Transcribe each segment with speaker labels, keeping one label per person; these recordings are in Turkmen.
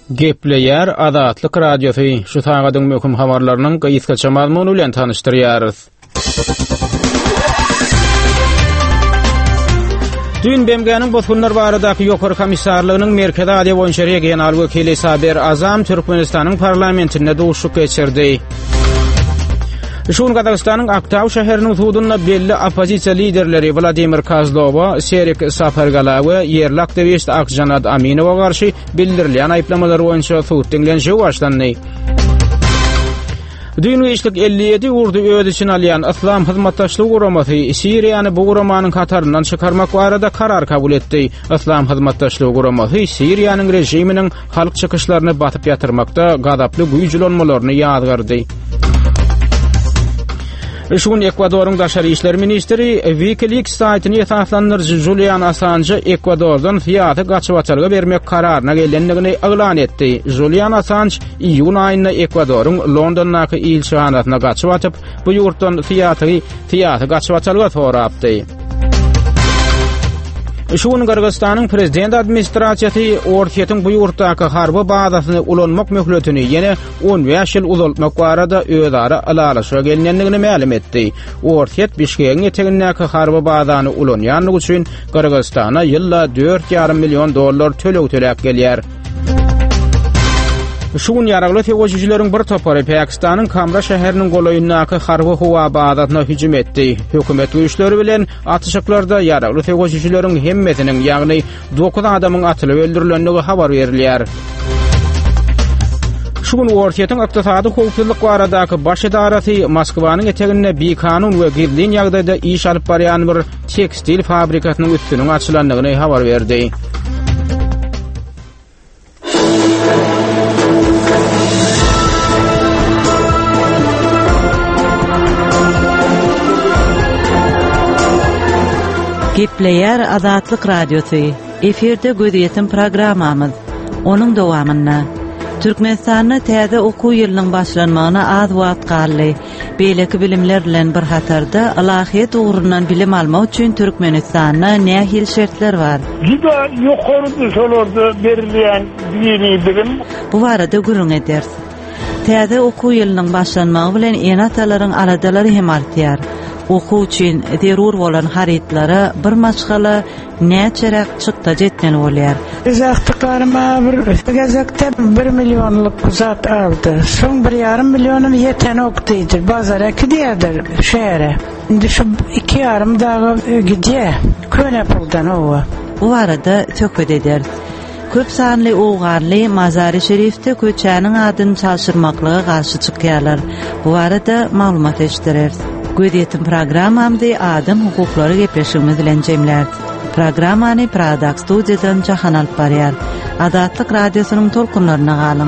Speaker 1: Gepleyer Adatlyk Radiosu şu tagadyň möhüm habarlarynyň gysgaça mazmuny bilen tanışdyrýarys. Dün BMG'nin bozgunlar baradaky ýokary komissarlygynyň Merkezi Adia boýunça regional wekili Saber Azam Türkmenistanyň parlamentinde duşuk geçirdi. Şun Kazakstanyň Aktaw şäheriniň hududunda belli opozisiýa liderleri Vladimir Kozlova, Serik Safargalawy, yerli aktivist Akjanat Aminowa garşy bildirilýän aýplamalary boýunça suwut diňlenşigi başlandy. Dünýä işlik 57 urdu öz için alýan İslam hyzmatdaşlygy guramasy Siriýany bu guramanyň kataryndan çykarmak barada karar kabul etdi. İslam hyzmatdaşlygy guramasy Siriýanyň rejiminiň halk çykyşlaryny batyp ýatyrmakda gadaply güýjülenmelerini ýazgardy. Şun Ekvadoryň daşary işler ministri WikiLeaks saýtyny esaslandyrjy Julian Assange Ekvadordan fiýaty gaçywaçalyga bermek kararyna gelýändigini elan etdi. Julian Assange iýun aýynda Ekvadoryň Londondaky ilçehanasyna gaçywatyp bu ýurtdan fiýaty gaçywaçalyga sorapdy. Şun Kırgızstanyň prezident administrasiýasy Ortiýetiň bu ýurtdaky harby bazasyny ulanmak möhletini ýene 15 ýyl uzaltmak barada özara alalaşa gelýändigini ma'lum etdi. Ortiýet Bişkegiň etegindäki harby bazany ulanýanlygy üçin Kırgızstana ýylda $4,5 milyon töleg töläp gelýär. Şun ýaragly tegoşujylaryň bir topary Pakistanyň Kamra şäheriniň golaýyndaky harby howa bazasyna hüjüm etdi. Hökümet güýçleri bilen atışyklarda ýaragly tegoşujylaryň hemmesiniň, ýagny 9 adamyň atylyp öldürilenligi habar berilýär. Şun Ortiýetiň ykdysady howpsuzlyk baradaky baş edarasy Moskwanyň eteginde bekanun we gizlin ýagdaýda iş alyp barýan bir tekstil fabrikasynyň üstüniň açylandygyny habar berdi.
Speaker 2: Gepleyer Adatlyk Radiosu. Eferde gödýetim programmamyz. Onuň dowamyna Türkmenistanyň täze okuw ýylynyň başlanmagyna az wagt galy. Beýleki bilimler bilen bir hatarda alahyet ugrundan bilim almak üçin Türkmenistanyň nähil şertler bar.
Speaker 3: Juda ýokary şolарды berilýän dini bilim.
Speaker 2: Bu barada gürüň eders. Täze okuw ýylynyň başlanmagy bilen enatalaryň aradalary hem artýar. Okuw üçin zerur bolan haritlara bir maçgala näçerek çykda jetmeli bolýar.
Speaker 4: Gezektiklerime bir gezekte 1 milyonluk zat aldı. Son 1,5 milyonum yeten okuydu. Bazara gidiyordur şehre. Şimdi şu 2,5 dağı gidiyor. Köne puldan o.
Speaker 2: Bu arada töküt eder. Köp sanly ugarly Mazar-ı Şerifde köçäniň adyny çalşyrmaklyga garşy çykýarlar. Bu arada maglumat eşdirer. Gödýetim programmamdy adam hukuklary gepleşigimiz bilen jemler. Programmany Pradak studiýadan jahan alyp barýar. Adatlyk radiosynyň tolkunlaryna galyň.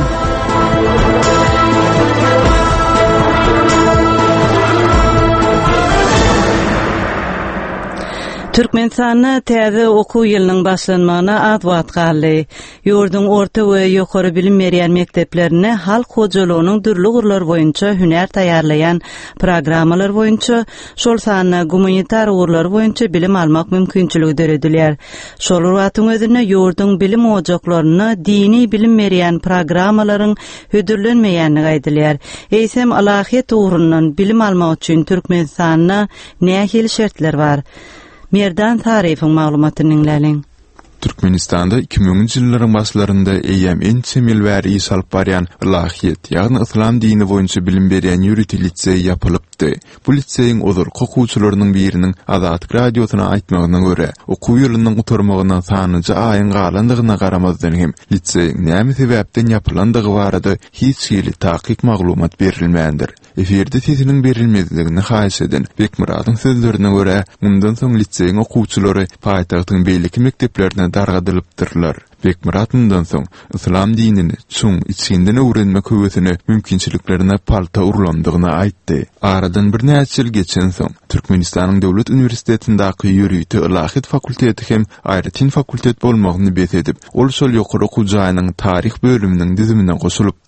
Speaker 2: Türkmenistanyň täze okuw ýylynyň başlanmagyna az wagt galy. Ýurdun orta we ýokary bilim berýän mekdeplerine halk hojalygynyň dürli gurlar boýunça hüner taýýarlayan programmalar boýunça şol sany gumanitar gurlar boýunça bilim almak mümkinçiligi döredilýär. Şol wagtyň özünde ýurdun bilim ojaklaryny dini bilim berýän programmalaryň hödürlenmeýänligi aýdylýar. Eýsem alahyet ugrundan bilim almak üçin Türkmenistanyň nähil şertler bar? Merdan Tarifiň maglumatyny dinläliň.
Speaker 5: Türkmenistanda 2000-nji ýyllaryň başlarynda eýem en temel we iş alyp barýan ilahyet, ýagny islam dini boýunça bilim berýän ýürüti litsey ýapylypdy. Bu litseýiň odur okuwçylarynyň biriniň Adatlyk Radiosyna aýtmagyna görä, okuw ýylynyň utarmagyna sanyjy aýyn galandygyna garamazdan hem litseýiň näme sebäpden ýapylandygy barada hiç ýyly takyk maglumat berilmändir. Eferde sesiniň berilmezligini haýyş eden Bekmuradyň sözlerine görä, mundan soň litseýiň okuwçylary paýtagtyň beýleki mekdeplerine dargadylypdyrlar. Bekmurat mundan soň islam dinini çuň içinden öwrenmek höwesini mümkinçiliklerine palta urlandygyny aýtdy. Aradan bir näçe ýyl geçen soň Türkmenistanyň döwlet uniwersitetindäki ýürüýti ilahyet fakulteti hem aýratyn fakultet bolmagyny besedip, ol şol ýokary okuw jaýynyň tarih bölüminiň dizimine goşulypdy.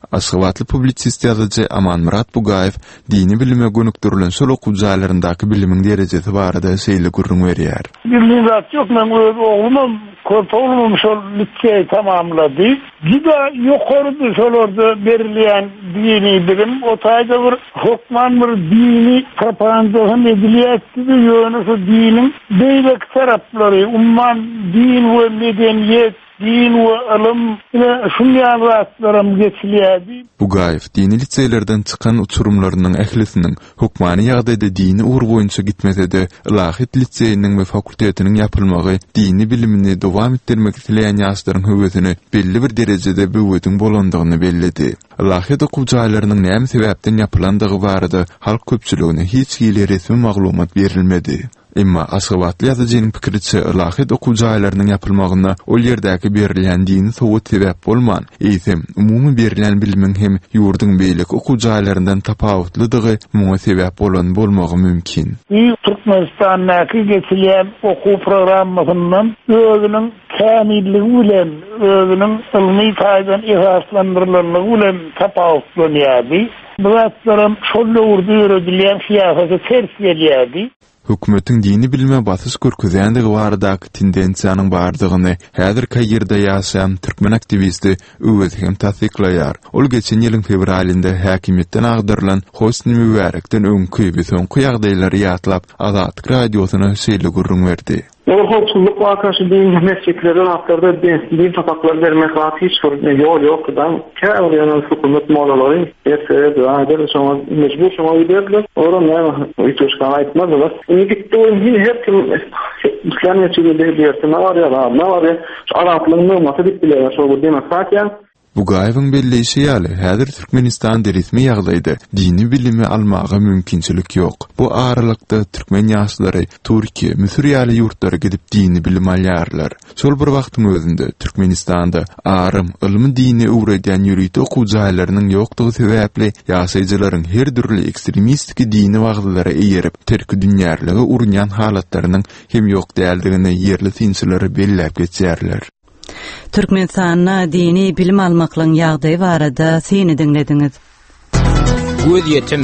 Speaker 5: Aşgabatly publisist ýazyjy Amanmurat Bugayew dini bilime gönükdirilen şol okuwjylaryndaky bilimiň derejesi barada şeýle gurrun berýär.
Speaker 3: Bildiğin zat yok. Ben oğlum oğlum şol liseyi tamamladı. Gida yukarıda şolorda verilen dini bilim, o tayda bir hukman bir dini propagandasın ediliyatçı yönü şu dinin beylek tarafları, umman din ve medeniyet, din ve ilim ile şunyan rahatlarım geçiliyadi.
Speaker 5: Bugayew dini liseýlerden çykan uçurumlarynyň ählisiniň hukmany ýagdaýda dini ugur boýunça gitmese-de ilahiyat liseýiniň we fakultetiniň ýapylmagy dini bilimini dowam etdirmek dileýän ýaşlaryň höwetini belli bir derejede böwüdüň bolandygyny bellidi. Ilahiyat okuwjylarynyň näme sebäpden ýapylandygy barada halk köpçüligine hiç ýyly resmi maglumat berilmedi. Emma Aşgabatly ýazyjynyň pikiriçe ilahiyat okuwjylarynyň ýapylmagyna ol ýerdäki berilen dini sowat sebäp bolman, eýsem umumy berilen bilimiň hem ýurduň beýleki okuwjylaryndan tapawutlydygy muňa sebäp bolan bolmagy mümkin.
Speaker 3: Türkmenistan'daki geçilen okuw programmasynyň özüniň kamilligi bilen, özüniň ilmi taýdan ihaslandyrylmagy bilen tapawutlanýardy. Bu zatlarym şol ýurda ýöredilen siýasaty ters gelýärdi.
Speaker 5: Hökümetiň dini bilime basys görkezýändigi baradaky tendensiýanyň bardygyny häzir Kaýyrda ýaşaýan türkmen aktivisti öwedi hem tasdiklaýar. Ol geçen ýylyň fevralynda häkimetden agdarylan Hosni Mübarekden öňkü we soňky ýagdaýlary ýatlap Azatlyk radiosyna şeýle gurrun berdi.
Speaker 6: Hoşçuluk karşı din meslekleri haklarda din tapakları vermek rahat hiç yol yok. Kâvriyanın hükümet mağlaları yeterli. Ayrıca sonra mecbur şoma giderler. Orada hiç hoşkan aytmazlar. Gitti o her kim İslamiyet çizgileri diyorsun. Ne var ya? Araklığın olması bittiler. Şu demek zaten.
Speaker 5: Bugayewiň belleýişi ýaly häzir Türkmenistanda resmi ýagdaýda dini bilimi almaga mümkinçilik ýok. Bu aralykda türkmen ýaşlary Türkiýe, Misir ýaly ýurtlara gidip dini bilim alýarlar. Şol bir wagtyň özünde Türkmenistanda arym, ilmi dini öwredýän ýürüýte okuwjylarynyň ýokdugy sebäpli ýaşaýjylaryň her türlü ekstremistik dini wagtlara eýerip terki dünýäliге urunýan halatlarynyň hem ýok däldigini ýerli tinçilere belläp geçýärler.
Speaker 2: Türkmenistan'na dini bilim almaklaryň ýagdaýy barada seni dinlediňiz.
Speaker 1: Göz ýetim.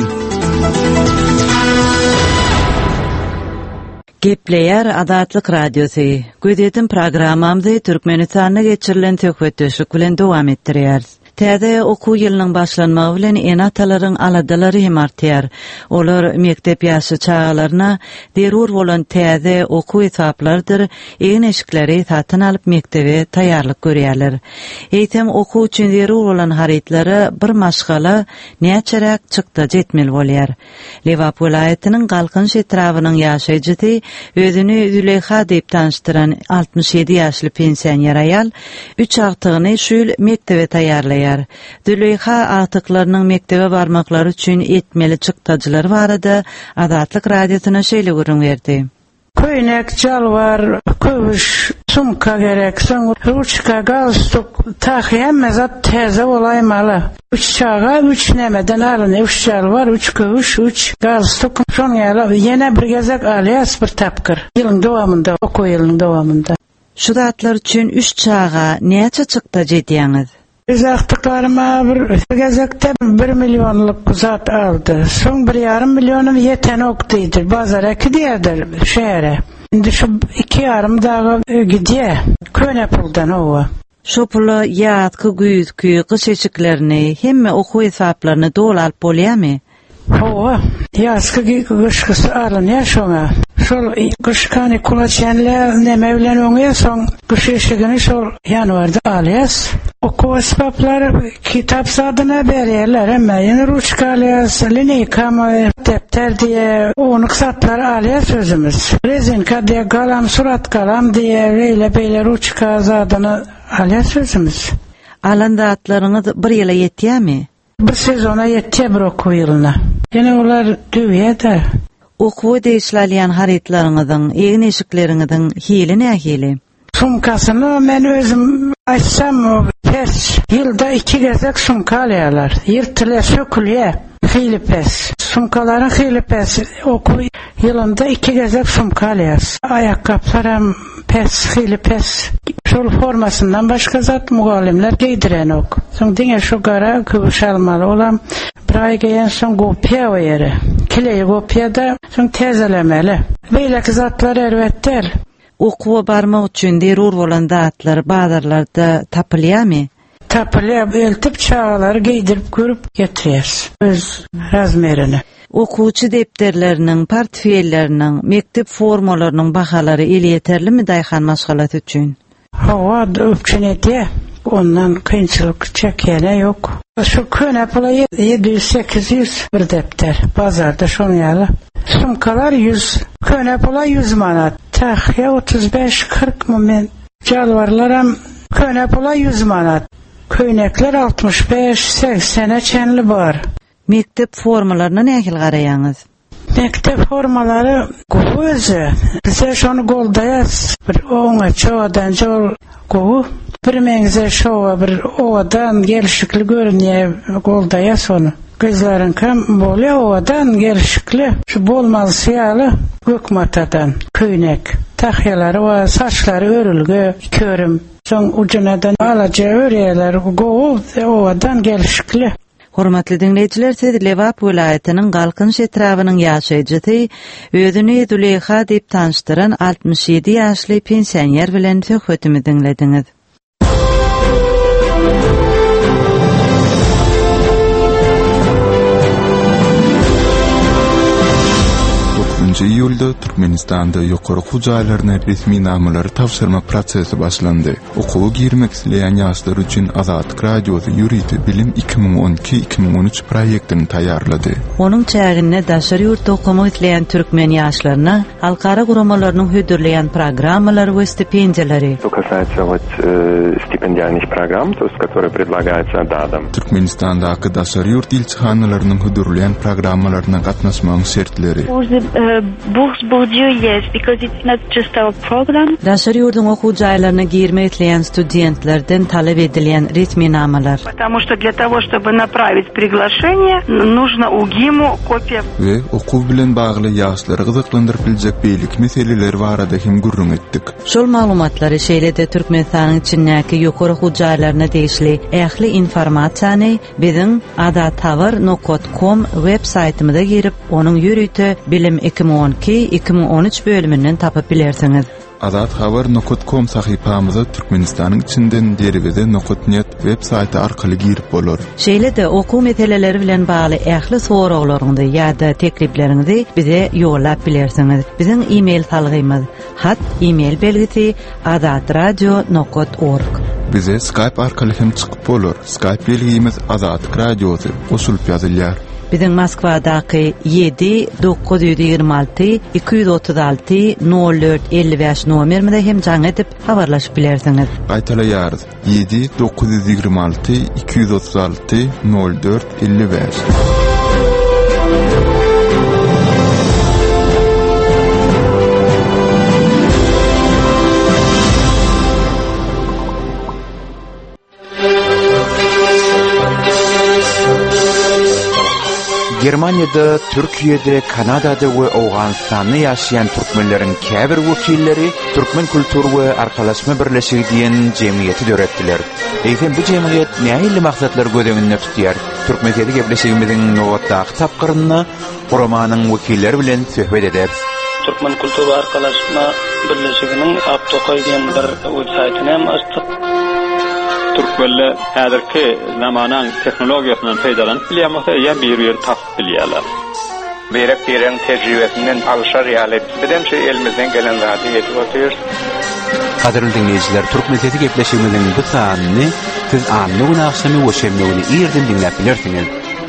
Speaker 2: Gepleýär Azatlyk radiosy. Göz ýetim programmamyzy Türkmenistanda geçirilen töhfetdeşlik bilen dowam etdirýär. Täze okuw ýylynyň başlanmagy bilen enatalaryň aladalary hem artýar. Olar mektep ýaşy çağlaryna derur bolan täze okuw etaplardyr. Eň eşikleri satyn alyp mektebe taýýarlyk görýärler. Eýtem okuw üçin derur bolan harytlary bir maşgala näçerek çykda jetmeli bolýar. Lewap welaýatynyň Galkynş etrawynyň ýaşaýjysy özüni Züleyha diýip tanıştyran 67 ýaşly pensioner aýal 3 agtygyny şol mektebe taýýarlaýar. Züleyha agtyklarynyň mektebe barmaklary üçin etmeli çyktajylary barada Azatlyk radiosyna şeýle gurrun berdi.
Speaker 4: Köýnek, jalvar, köwüş, sumka gerek, soň ruçka, galstuk, tahy hemme zat täze bolaýmaly. 3 çağa 3 nämeden alyn, 3 jalvar, 3 köwüş, 3 galstuk. Şoň ýaly ýene bir gezek alýas bir tapkyr. Ýylyň dowamında, okuw ýylynyň dowamında.
Speaker 2: Şu zatlar üçin 3 çağa näçe çykda jetýäňiz?
Speaker 4: Biz aktıklarıma bir gezekte 1 milyonluk zat aldı. Son 1,5 milyonum yeten oktuydu. Bazara gidiyordur şehre. Şimdi şu 2,5 dağı gidiyor. Köne puldan ova.
Speaker 2: Şu pula ýatky güýdki, gyş eşiklerini, hemme okuw esaplaryny dolalyp bolýarmy?
Speaker 4: Ova, ýazky gyşkysy alynýar şoňa. Şol gyşkany kulaçanla näme bilen öňe soň gyş eşigini şol ýanwarda alýas. Okuw esbaplary kitap sadyna berýärler, emma ýene ruçka alýas, lineyka, depter diýe, ony satlar alýas özümiz. Rezinka diýe, galam, surat galam diýe, beýle ruçka sadyny alýas özümiz.
Speaker 2: Alanda atlaryňyz bir ýyla ýetýärmi?
Speaker 4: Bir sezona ýetýär bir okuw ýylyna. Ýene olar döwýär.
Speaker 2: Okuw deýişlälýän harytlaryňyzyň, eň eşikleriňiziň hili nähili?
Speaker 4: Sumkasyny men özüm açsam ters ýylda 2 gezek sumka alýarlar. Ýyrtylýar, sökülýär. hilipes. Sumkaların hilipes. Okul yılında 2 gezek sumka alyas. Ayakkabılarım pes, hilipes. Şol formasından başka zat mugallimler giydiren ok. Son dine şu gara kıvış almalı olan bir ay geyen son kopya o yeri. Kileyi kopyada son tezelemeli. Beyleki zatlar ervetler.
Speaker 2: Okuwa barmak üçin derur bolan zatlar bazarlarda tapılyamy?
Speaker 4: Tapılyap eltip çağaları giydirip görüp getiriyes. Öz razmerini.
Speaker 2: Okuwçy depterleriniň, portfelleriň, mektep formalarynyň bahalary eli yeterlimi daýhan maşgalat üçin?
Speaker 4: Hawa öpçünete. Ondan kıyınçılık çekene yok. Şu köne pula 700-800 bir depter. Bazarda şonu yalı. Sumkalar 100. Köne pula 100 manat. Tahya 35-40 moment. Calvarlaram köne pula 100 manat. Köynekler 65-80'e çenli var.
Speaker 2: Mektep formalaryna nähil garaýaňyz?
Speaker 4: Mektep formaları özü. Bize şonu goldayaz. Bir oňa çoğadan jol gowu. Bir meňze şowa bir owadan gelişikli görünýär goldayaz onu. Kızların kam bolýa owadan gelişikli. Şu bolmaz ýaly gökmatadan köýnek. Tahyalary we saçlary örülge körüm. Soň ucunadan alaja öreýärler gowu owadan gelişikli.
Speaker 2: Hormatly dinleýijiler, siz Lewap welaýatynyň Galkynş etrawynyň ýaşaýjy, özüni Züleyha diýip tanıştyran 67 ýaşly pensioner bilen söhbetimi dinlediňiz.
Speaker 5: 9 iyulda Türkmenistanda ýokary hujaýlaryna resmi namlary tapşyrma prosesi başlandy. Okuwa girmek isleýän ýaşlar üçin Azatlyk Radiosu ýürüýti bilim 2012-2013 proýektini taýýarlady.
Speaker 2: Onuň çägine daşary ýurtda okumak isleýän türkmen ýaşlaryna halkara guramalarynyň hödürleýän programmalary we stipendiýalary.
Speaker 7: Что касается стипендиальных программ, то есть которые предлагаются ДАДом.
Speaker 5: Türkmenistandaky daşary ýurt ilçihanalarının hödürleýän programmalaryna gatnaşmagyň şertleri.
Speaker 8: Burs Bourdieu, yes, because it's not just our program.
Speaker 2: Daşary ýurduň okuwjaýlaryna girmek isleýän studentlerden talep edilýän resmi namalar.
Speaker 8: Потому что для того, чтобы направить приглашение, нужно УГИМу копия.
Speaker 5: Ve okuw bilen bagly ýaşlary gyzyklandyryp biljek beýlik meseleler barada hem gurrun etdik.
Speaker 2: Şol maglumatlary şeýlede Türkmenistanyň içindäki ýokary hujaýlaryna degişli ähli informasiýany biziň adathabar.com web saytymyza girip, onuň ýürüýti bilim 2012-2013 bölümünden tapıp bilersiňiz.
Speaker 5: Adathabar.com sahypamyza Türkmenistanyň içinden derwede.net web saýty arkaly girip bolar.
Speaker 2: Şeýle-de okuw meseleleri bilen bagly ähli soraklaryňyzy ýa-da teklipleriňizi bize ýollap bilersiňiz. Biziň e-mail salgymyz hat-email belgisi azatradio.org.
Speaker 5: Bize Skype arkaly hem çykyp bolar. Skype belgimiz Azatlyk Radiosu goşulyp ýazylýar.
Speaker 2: Biziň Moskwadaky 7-926-236-04-55 nomerine hem jaň edip habarlaşyp bilersiňiz.
Speaker 5: Gaýtalaýarys 7-926-236-04-55.
Speaker 9: Germaniýada, Türkiýede, Kanadada we Awganystanda ýaşaýan türkmenleriň käbir wekilleri Türkmen kultur we arkalaşma birleşigi diýen jemgyýeti döretdiler. Eýsem bu jemgyýet nähili maksatlar gözeginde tutýar? Türkmenistany gebleşigimiziň nowatdaky tapgyryna guramanyň wekilleri bilen söhbet ederiz.
Speaker 10: Türkmen kultur we arkalaşma birleşiginiň Aptokoy diýen bir websaýtyny hem açdyk. Türkmenler häzirki zamanyň tehnologiýasynyň peýdalanyp bilýärmese ýa bir ýer tapyp bilýärler. Berip biren tejribesinden alşar ýaly bilen şu elimizden gelen zady ýetip otyr.
Speaker 9: Kaderli dinleyijiler, Türkmenistany gebleşigimiziň bu sanyny siz anly günahsamy we şemnegini ýerden dinläp bilersiňiz.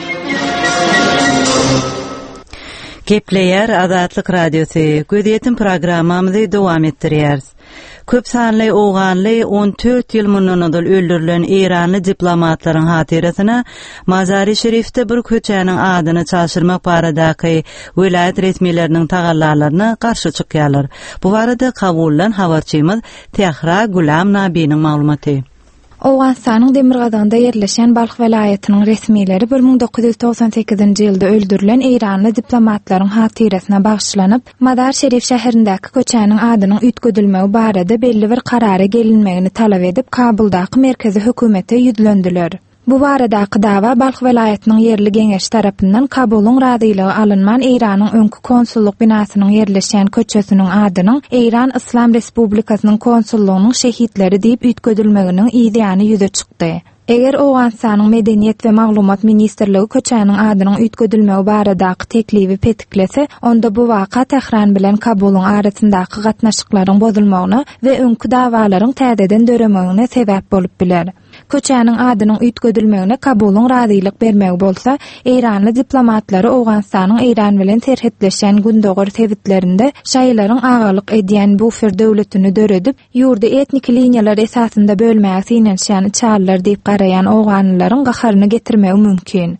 Speaker 2: Kepleyer Azatlyk Radiosu gödýetin programmamyzy dowam etdirýäris. Köp sanly oğanly 14 ýyl mundan öldürilen Iranly diplomatlaryň hatyrasyna Mazar-ı Şerifde bir köçäniň adyny çaşyrmak baradaky welaýat resmileriniň tagallarlaryna garşy çykýarlar. Bu barada kabullan habarçymyz Tehra Gulam Nabiýanyň maglumaty.
Speaker 11: Owganstanyň Demirgazanda yerleşen Balx welaýatynyň resmileri 1998-nji ýylda öldürilen Eýranly diplomatlaryň hatyrasyna bagşlanyp, Madar Şerif şäherindäki köçäniň adynyň üýtgedilmegi barada belli bir karara gelinmegini talap edip Kabuldaky merkezi hökümete ýüzlendiler. Bu baradaky dawa Balx welaýatynyň yerli geňeş tarapyndan Kabulyň radylygy alynman Eýranyň öňkü konsulluk binasynyň yerleşen köçesiniň adynyň Eýran Islam Respublikasynyň konsullugynyň şehitleri diýip üýtgedilmeginiň ýa ýüze çykdy. Eger Owganstanyň Medeniýet we Maglumat Ministrligi köçäniň adynyň üýtgedilmegi baradaky teklibi petiklese, onda bu waka Tehran bilen Kabulyň arasyndaky gatnaşyklaryň bozulmagyna we öňkü dawalaryň täzeden döremegine sebäp bolup biler. Köçäniň adynyň üýtgedilmegine Kabulyň radylyk bermegi bolsa, Eýranly diplomatlary Owganstanyň Eýran bilen terhetleşen gündogor tebitlerinde şaýlaryň agalyk edýän bu fer döwletini döredip, ýurda etnik liniýalar esasynda bölmäge sinenşäni çarlar diýip garayan Owganlylaryň gaharyny getirmegi mümkin.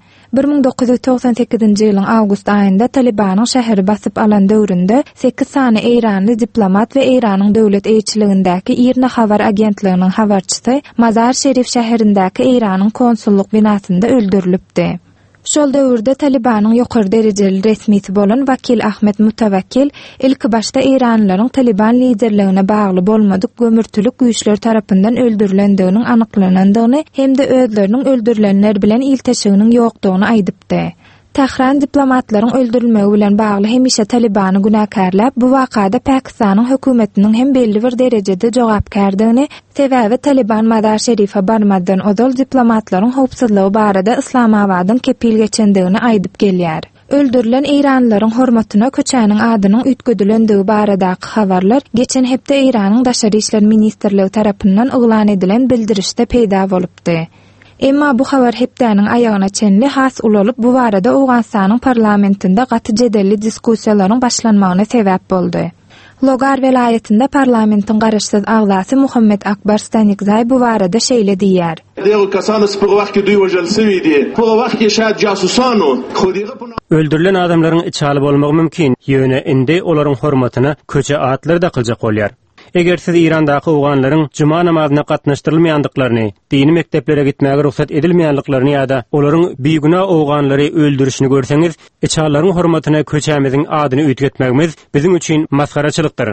Speaker 11: 1998-nji ýylyň awgust aýynda Talibanyň şäheri basyp alan döwründe 8 sany Eýranly diplomat we Eýranyň döwlet eýçiligindäki IRNA habar agentliginiň habarçysy Mazar Şerif şäherindäki Eýranyň konsulluk binasynda öldürilipdi. Şol döwürde Talibanyň ýokary derejeli resmisi bolan Vakil Ahmet Mutawakkil ilk başda Eýranlylaryň Taliban liderligine bagly bolmadyk gömürtülük güýçler tarapyndan öldürilendiginiň anyklanandygyny hem de özleriniň öldürilenler bilen ilteşiginiň ýokdugyny aýdypdy. Tehran diplomatlaryň öldürilmegi bilen bagly hemişe Talibany günäkärläp, bu wakada Pakistanyň hökümetiniň hem belli bir derejede jogapkärdigini, sebäbi Taliban Madar Şerife barmadan ozal diplomatlaryň howpsuzlygy barada Islamabadyň kepil geçendigini aýdyp gelýär. Öldürilen Eýranlylaryň hormatyna köçäniň adynyň üýtgedilendigi baradaky habarlar geçen hepde Eýranyň Daşary işler ministrligi tarapyndan yglan edilen bildirişde peýda bolupdy. Emma bu habar hepdäniň aýagyna çenli has ulanyp, bu barada Owganstanyň parlamentinde gaty jedelli diskussiýalaryň başlanmagyna sebäp boldy. Logar welaýatynda parlamentiň garaşsyz agzasy Muhammed Akbar Stanikzay bu barada şeýle diýär.
Speaker 12: Öldürilen adamlaryň içali bolmagy mümkin. Ýöne indi olaryň hormatyna köçe atlary da kıljak bolýar. Eger siz İrandaky owganlaryň juma namazyna gatnaşdyrylmaýandyklaryny, dini mekteplere gitmäge ruhsat edilmeýänliklerini ýa-da olaryň biýguna owganlary öldürüşini görseňiz, içalaryň hormatyna köçämiziň adyny üýtgetmegimiz biziň üçin masgaraçylykdyr.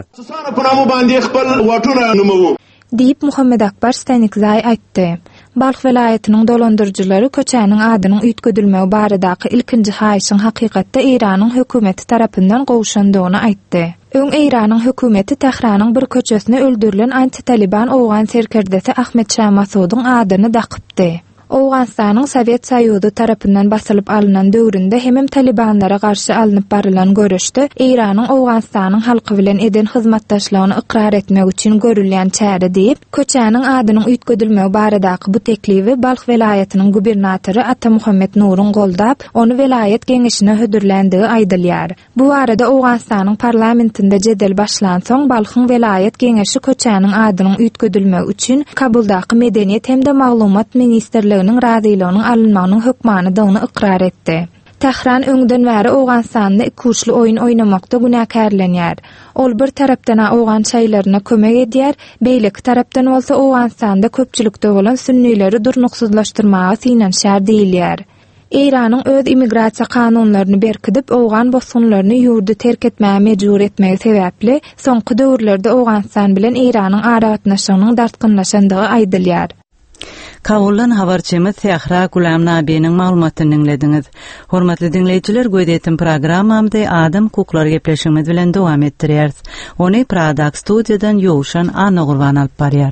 Speaker 11: Diýip Muhammed Akbar Stanikzay aýtdy. Balx welaýatynyň dolandyrjylary köçäniň adynyň üýtgedilmegi baradaky ilkinji haýyşyň hakykatda Eýranyň hökümeti tarapyndan gowşandygyny aýtdy. Öň Eýranyň hökümeti Tehranyň bir köçesine öldürilen anti-Taliban owgan serkerdesi Ahmet Şah Masudyň adyny dakypdy. Owganstanyň Sowet Soýuzy tarapyndan basylyp alynan döwründe hemem Talibanlara garşy alınıp barılan görüşde Eýranyň Owganstanyň halky bilen eden hyzmatdaşlygyny ikrar etmek üçin görülýän çäre diýip, köçäniň adynyň üýtgedilmegi baradaky bu teklibi Balx welaýatynyň gubernatory Ata Muhammed Nurun goldap, onu welaýat geňeşine hödürlendigi aýdylýar. Bu arada Owganstanyň parlamentinde jedel başlansoň, Balxyň welaýat geňeşi köçäniň adynyň üýtgedilmegi üçin Kabuldaky Medeniýet hem de Maglumat Ministrligi radylygynyň alynmagynyň hökmanydygyny ikrar etdi. Tehran öňden bäri Owganstanyň iki uçly oýun oýnamakda günäkärlenýär. Ol bir tarapdan owgan şaýlaryna kömek edýär, beýleki tarapdan bolsa Owganstanda köpçülikde bolan sünnileri durnuksuzlaşdyrmaga sinenşär diýilýär. Eýranyň öz immigrasiýa kanunlaryny berkidip, owgan bosgunlaryny ýurdu terk etmäge mejbur etmegi sebäpli, soňky döwürlerde Owganstan bilen Eýranyň aragatnaşygynyň dartgynlaşandygy aýdylýar.
Speaker 2: Kabuldan habarçymyz Sehra Gulam Nabiýanyň maglumatyny dinlediňiz. Hormatly dinleýijiler, göýdetim programmamda adam hukukları gepleşigimiz bilen dowam etdirýäris. Ony Pradak studiýadan ýowşan Anna Gurban alyp barýar.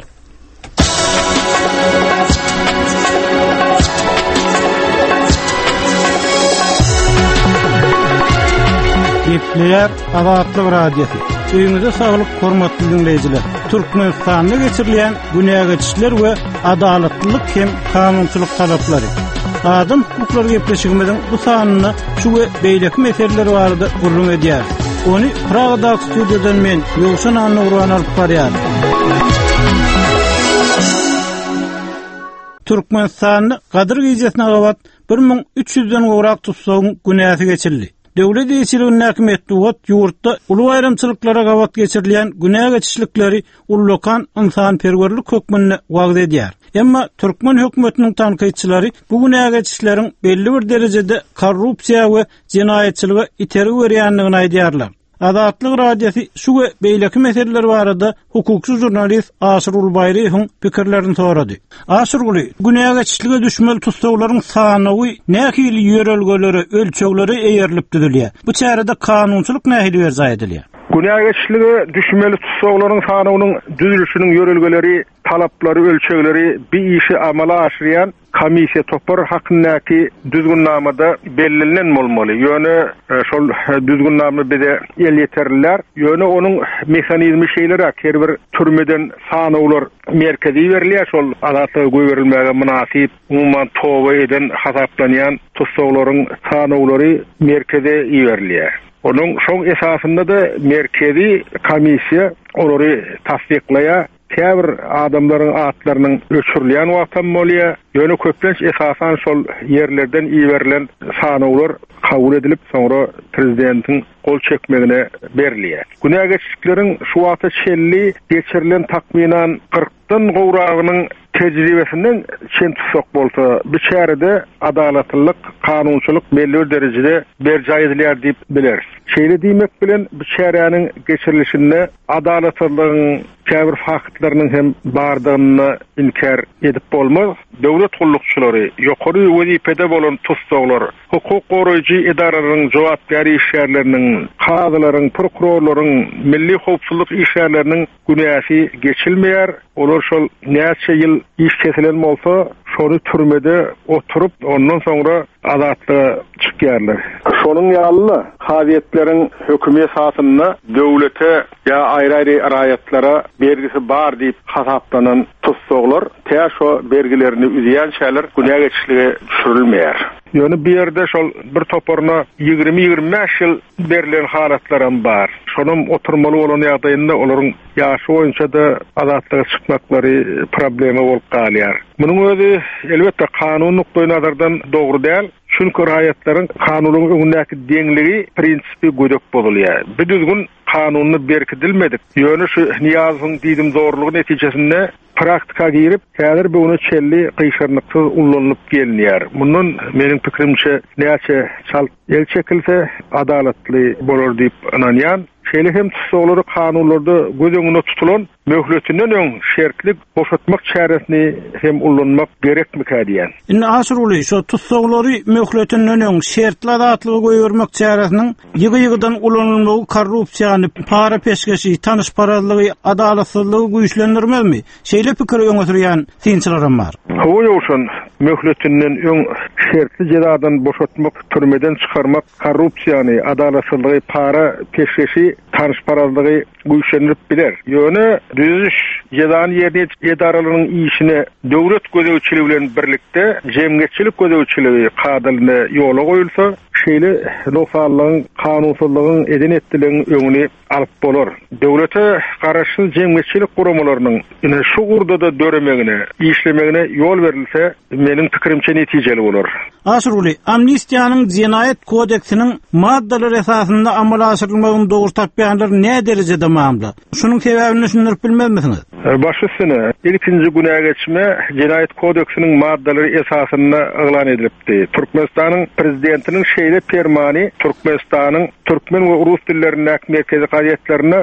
Speaker 1: Gepleýär Azatlyk radiosu. Öýüňize saglyk, hormatly dinleýijiler. Türkmenistanda geçirilýän günägeçiler we adalatlylyk hem kanunçylyk talaplary. Adam hukukları gepleşigimiziň bu sanyny şu we beýleki meseleler barada gurrun edýär. Ony Praga studiýadan men ýowşan Anna Gurban alyp barýar. Türkmenistanyň Gadyr giýjesine gawat 1300-den gowrak tutsagyň günäsi geçirildi. Döwlet eýçiliginiň häkimetli wagt ýurtda uly aýrymçylyklara gawat geçirilýän günä geçişlikleri ullukan insan perwerlik hökmüne wagt edýär. Emma Türkmen hökümetiniň tanqidçilari bu günägeçilerin belli bir derejede korrupsiýa we jinayetçiligi iteri berýändigini aýdýarlar. Adatlyk radiosi şu we beýleki meseleler barada hukukçy jurnalist Asyr Ulbayryň pikirlerini sorady. Asyr Uly, günägeçiligi düşmeli tutsaglaryň sanyny nähili ýörelgelere, ölçekleri eýerilip düzülýär. Bu çärede kanunçylyk nähili berzaýdylýar.
Speaker 13: Günägeçiligi düşmeli tutsaglaryň sanynyň düzülüşiniň ýörelgeleri, talaplary, ölçekleri bir işi amala aşyran komisiýa topar hakyndaky düzgünnamada bellilen bolmaly. Ýöne şol düzgünnama bize el ýeterler. Ýöne onuň mehanizmi şeýleri her bir türmeden sanawlar merkezi berilýär. Şol adatly göwerilmäge münasip umman towa eden hasaplanýan tutsaglaryň sanawlary merkeze berilýär. Onun şoň esasında da merkezi komisiýa olary tasdikleýär. Käbir adamlaryň atlarynyň öçürilýän wagtdan bolýar. Ýöne köplenç esasan şol ýerlerden iýerilen sanawlar kabul edilip soňra prezidentiň gol çekmegine berilýär. Günägeçlikleriň şu wagta çelli geçirilen takminan 40-dan gowragynyň tejribesinden çen tutsak bolsa, bu çärede adalatlyk, kanunçylyk belli bir derejede berja edilýär diýip bileriz. Şeýle diýmek bilen bu çäräniň geçirilişinde adalatlygyň käbir faktlarynyň hem bardygyny inkar edip bolmaz. Döwlet gullukçylary, ýokary wezipede bolan tutsaglar, hukuk goraýjy edaralaryň jogapkary işgärleriniň, kazylaryň, prokurorlaryň, milli howpsuzlyk işgärleriniň günäsi geçilmeýär. Olar şol näçe ýyl iş kesilen bolsa, şonu türmede oturup ondan sonra azatlyga çykýarlar. Şonuň ýaly haziyetleriň höküm esasyna döwlete ýa aýry-aýry raýatlara bergisi bar diýip hasaplanan tutsaglar, täşo bergilerini üzýän şäler günägeçiligi düşürilmeýär. Ýöne bir ýerde şol bir toporna 20-25 ýyl berilen halatlaram bar. Şonum oturmaly bolan ýagdaýynda olaryň ýaşy boýunça da azatlyga çykmaklary problemi bolup galýar. Munyň özi elbetde kanun nukdaý nazardan dogry däl. Çünki raýatlaryň kanunyň öňündäki deňligi prinsipi gödök bolýar. Bir düzgün kanuny berkidilmedik. Ýöne şu niýazyň diýdim zorlugy netijesinde praktika girip, häzir bunu çelli kıyşarnıksız ullanıp gelinýär. Bundan meniň pikirimçe näçe çal el çekilse adalatly bolar diýip ananýan. Şeýle hem tutsagları kanunlarda göz öňüne tutulan möhletinden öň şertlik boşatmak çäresini hem ullanmak gerekmi diýen.
Speaker 1: Indi Asyr Uly, şu tutsagları möhletinden öň şertli adatlygy goýurmak çäresiniň ýygy-ýygydan ullanylmagy korrupsiýany, para peşkeşi, tanışparalygy, adalatsyzlygy güýçlendirmezmi? Şeýle pikir öňe sürýän synçylaram bar.
Speaker 13: Hawa ýokşun möhletinden öň şertli cezadan boşatmak, türmeden çykarmak, korrupsiýany, adalatsyzlygy, para peşkeşi, tanışparalygy güýçlendirip biler. Ýöne düzüş cezany ýerine edaralarynyň işine döwlet gözegçiligi bilen birlikde jemgyýetçilik gözegçiligi kadylyna ýola goýulsa, şeýle noksanlygyň, kanunsuzlygyň, eden etdiligiň öňüni alyp bolar. Döwlete garaşy jemgyýetçilik guramalarynyň ine şu gurda da döremegine, işlemegine ýol berilse, meniň pikirimçe netijeli bolar.
Speaker 1: Asyr Uly, amnistiýanyň jinayet kodeksiniň maddalary esasynda amala aşyrylmagyny dogry tapýanlar ne derejede mamly? Şunyň sebäbini düşündirip bilmezmisiňiz?
Speaker 13: Başysyny ilkinji günägeçme jinayet kodeksiniň maddalary esasynda eglan edilipdi. Türkmenistanyň prezidentiniň şeýle fermany Türkmenistanyň türkmen we rus dillerindäki merkezi gazetlerine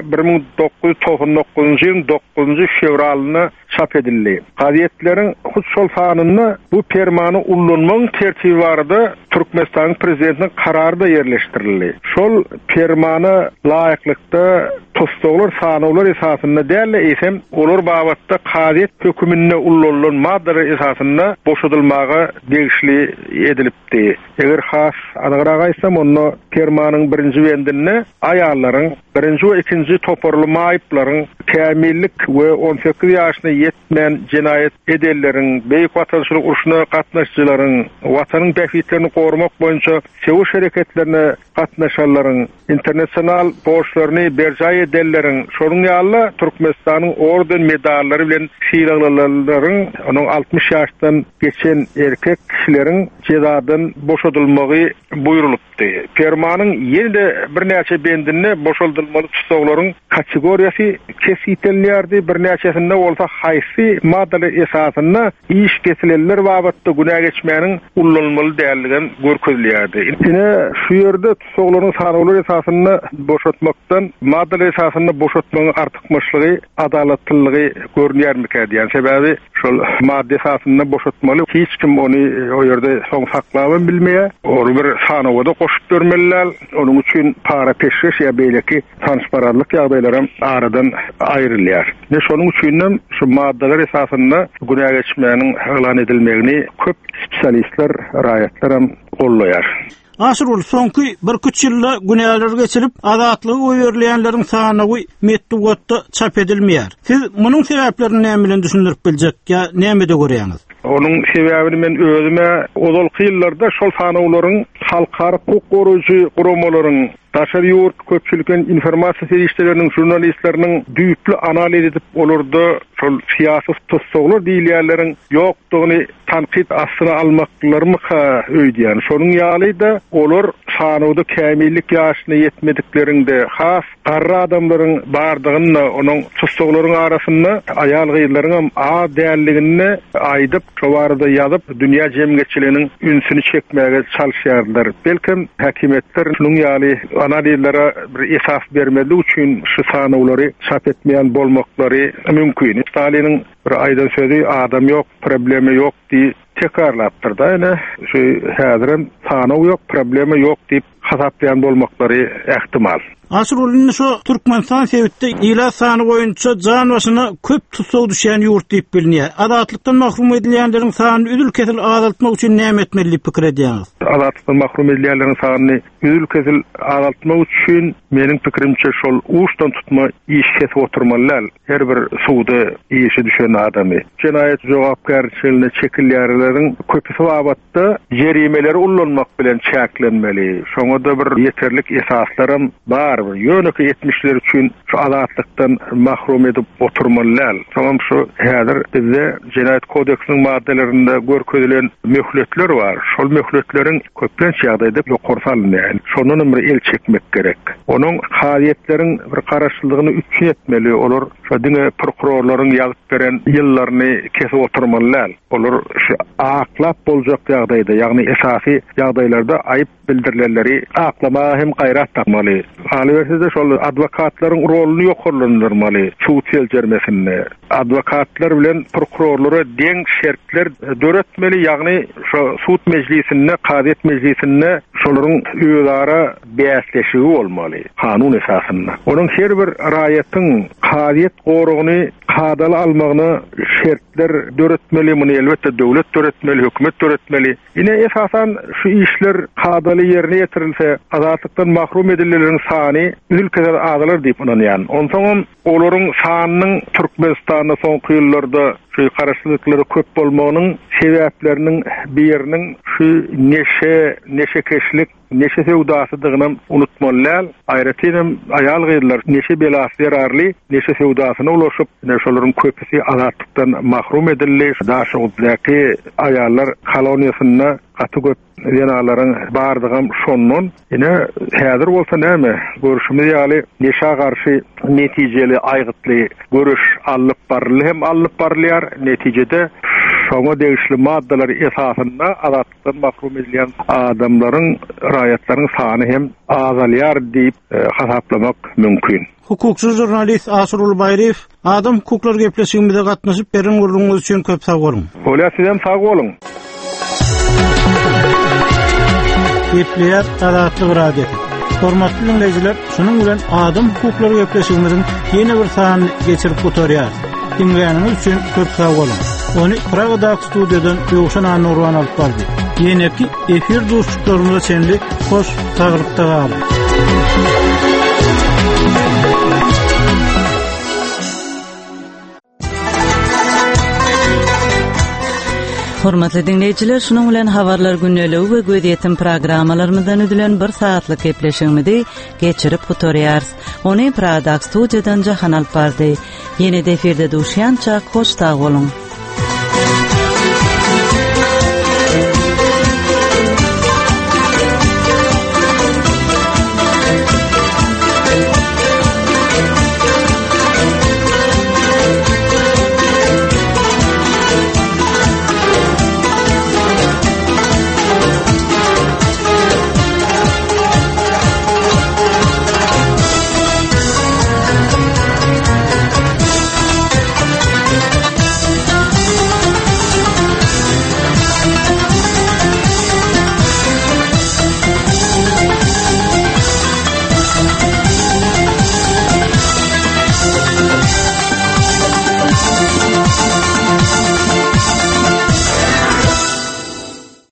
Speaker 13: 1999-njy ýylyň 9-njy fevralyna çap edildi. Gazetleriň şol sanyny bu fermany ullanmagyň tertibi barada Türkmenistanyň prezidentiniň karary da ýerleşdirildi. Şol fermany laýyklykda tutsaglar sanawlar esasynda däle esem olar babatda gazet hökümine ullanılan maddeler esasynda boşadylmagy degişli edilipdi. Eger has anagyraga aýsam, onu fermanyň birinji bendinde aýallaryň, birinji we ikinji toparlama aýyplaryň, kämillik we 18 ýaşyna ýetmän jinayet edenleriň, beýik watançylyk uruşuna gatnaşjylaryň, watanyň bähitlerini gorumak boýunça sewiş hereketlerine gatnaşanlaryň, internasional borçlaryny berja edenleriň, şonuň ýaly Türkmenistanyň orden medallary bilen şiýralaryň, onuň 60 ýaşdan geçen erkek kişilerin cezadan boşadılmagy buyrulupdy. Fermanyň ýene-de bir näçe bendinde boşaldylmaly tutuklaryň kategoriýasy kesýitilýärdi. Bir näçesinde bolsa haýsy maddalar esasynda iş kesilenler babatda günä geçmäniň ullanmaly däldigen görkezilýärdi. Ine şu ýerde tutuklaryň sanawy esasynda boşatmakdan maddalar esasynda boşatmagyň artykmyşlygy, adalatlylygy görnýärmikär diýen sebäbi şol madde esasynda boşatmaly hiç kim ony o ýerde soň saklawan bilmeýär. Ony bir sanawda goşup bermeliler. Onuň üçin para peşkeş ýa beýleki transparentlik ýagdaýlary aradan aýrylýar. Ne şonuň üçin şu maddalar esasynda günä geçmäniň elan edilmegini köp spesialistler, raýatlar hem gollaýar.
Speaker 1: Aşyrul soňky 1-2 ýylda günäler geçirip azatlygy öýerleýänleriň sanawy metdugatda çap edilmeýär. Siz munyň sebäplerini näme bilen düşündirip biljek ýa näme de görýäňiz?
Speaker 13: Onuň sebäbini men özüme ozalky ýyllarda şol sanawlaryň halkara hukuk gorujy guramalaryň daşary ýurt köpçülikin informasiýa serişleriniň jurnalistleriniň düýpli analiz edip olurdy. Şol siýasy tutsaglar diýilýärleriň ýokdugyny tanqid astyna almaklarymy öýdýän. Şonuň ýalyda olar sanawda kämillik ýaşyna ýetmediklerinde has garra adamlaryň bardygyny onuň tutsaglaryň arasynda aýal gyýlaryň az dälligini aýdyp şowarda ýazyp dünýä jemgyýetçiliginiň ünsüni çekmäge çalyşýarlar. Belkim häkimetler şonuň ýaly analizlere bir esas bermeli üçin şu sanawlary çap etmeýän bolmaklary mümkin. Stalin'in bir aýdan sözi adam ýok, problemi ýok diýip tekrarlapdyr da ene şu häziren sanaw ýok, problemi ýok diýip hasaplayan bolmaklary ähtimal.
Speaker 1: Aşyrulny şu Türkmenistan sebitde ila sany boýunça jan başyna köp tutsag düşýän ýurt diýip bilinýär. Adatlykdan mahrum edilýänleriň sanyny üdül kesil azaltmak üçin näme etmeli pikir edýäňiz?
Speaker 13: Adatlykdan mahrum edilýänleriň sanyny üdül kesil azaltmak üçin meniň pikirimçe şol uçdan tutma iş kesip oturmalylar. Her bir suwda işi düşen adamy jenaýet jogapkärçiligine çekilýärleriň köpüsi babatda jerimeleri ullanmak bilen çäklenmeli. Şoňa da bir ýeterlik esaslarym bar. Ýöneki 70'ler üçin şu azatlıktan mahrum edip oturmalylar. Tamam şu häzir bizde Jenaýet kodeksiniň maddelerinde görkezilen möhletler bar. Şol möhletleriň köplençe ýagdaýda ýokary salynýar. Şonun bir el çekmek gerek. Onuň haýatleriň bir garaşlygyny üçin etmeli. Olar şu dine prokurorlaryň ýazyp beren ýyllaryny kesip oturmalylar. Olar şu aklap boljak ýagdaýda, ýagny esasy ýagdaýlarda aýyp bildirilleri aklama hem gaýrat tapmaly. Albertde şol adwokatlaryň roluny ýokarlandyrmaly. Suw teljermesinde adwokatlar bilen prokurorlara deň şertler döretmeli, ýagny şu suw mejlisinde, qadet mejlisinde şolaryň öýdara bäsleşigi bolmaly. Kanun esasynda. Onuň her bir raýatyň qadet gorugyny qadaly almagyny şertler döretmeli, muny elbetde döwlet döretmeli, hökümet döretmeli. Ine esasan şu işler qadaly ýerine ýetirilse, azatlıkdan mahrum edilýänleriň sany ülkede azalar diýip inanýan. Onsoň olaryň sanynyň Türkmenistanda soňky ýyllarda şu garaşlyklary köp bolmagynyň sebäpleriniň biriniň şu neşekeşlik, neşe sewdasydygyny unutmalylar. Aýratynam aýal gyýlar neşe belasy yararly, neşe sewdasyna ulaşyp, şolaryň köpüsi azatlıkdan mahrum edilýär. Daşyňyzdäki aýallar koloniýasyna gaty köp ýanalaryň bardygam şondan. Ine häzir bolsa näme? Görüşimiz ýaly neşe garşy netijeli aýgytly görüş alyp barly hem alyp barlýar. Netijede şoňa degişli maddalar esasynda azatlykdan mahrum edilýän adamlaryň, raýatlaryň sany hem azalýar diýip hasaplamak mümkin.
Speaker 1: Hukukçu jurnalist Aşyrul Baýriýew, adam hukuklary gepleşiginde gatnaşyp beren gurulýanyňyz üçin köp sag bolun.
Speaker 13: Ola sizem sag bolun.
Speaker 1: Gepleýär Adatlyk radio. Hormatly dinleýijiler, şunuň bilen adam hukuklary gepleşigimiziň ýene bir sanyny geçirip oturýar. Dinleýäniňiz üçin köp sag bolun. Ony Pragada studiýadan Ýoşan Nurwan alyp bardy. Ýene-ki efir dostluklarymyza çenli hoş taglykda galy.
Speaker 2: Hormatly dinleýijiler, şunuň bilen habarlar günneligi we göz programmalarymyzdan ödülen 1 saatlyk gepleşigimizi geçirip oturýarys. Ony Pragada studiýadan jahan alyp bardy. Ýene-de efirde duşýança hoş tag bolun.